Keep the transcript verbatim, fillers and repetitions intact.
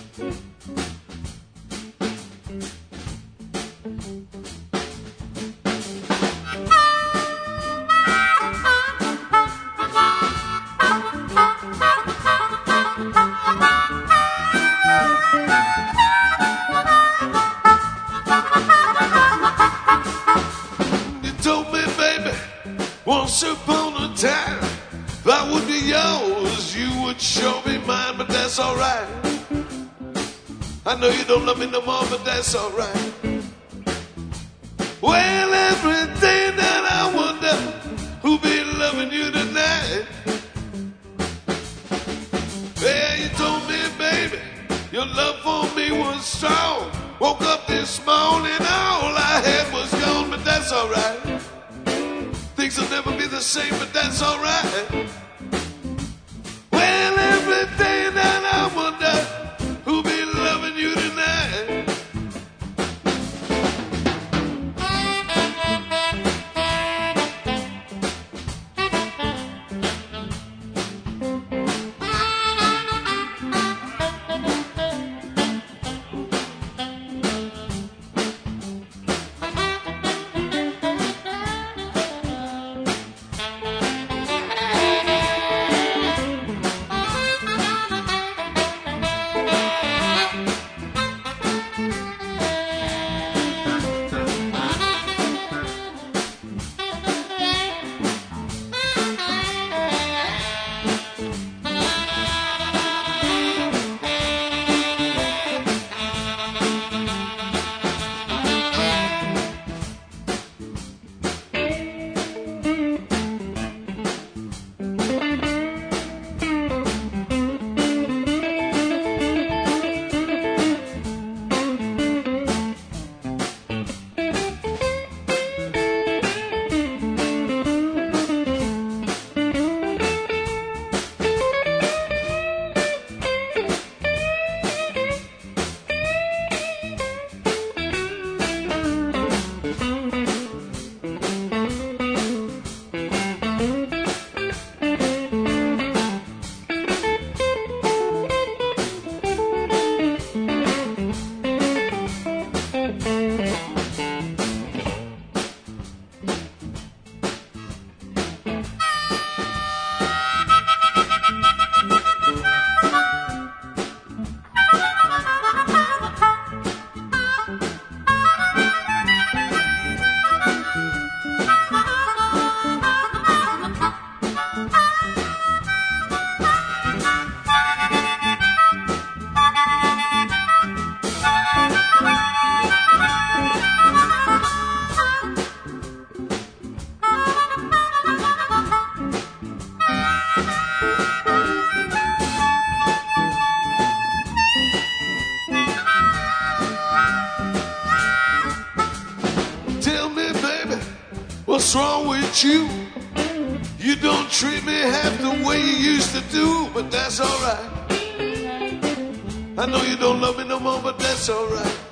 Once upon a time, if I would be yours, you would sure be mine, but that's alright. I know you don't love me no more, but that's alright. Well, every day that I wonder who'll be loving you tonight. Yeah, you told me, baby, your love for me was strong. Woke up this morning, all I had was gone, but that's alright. Things will never be the same, but that's alright. Well, every day that I wonder who'll be loving you tonight. What's wrong with you? You don't treat me half the way you used to do, but that's alright. I know you don't love me no more, but that's alright.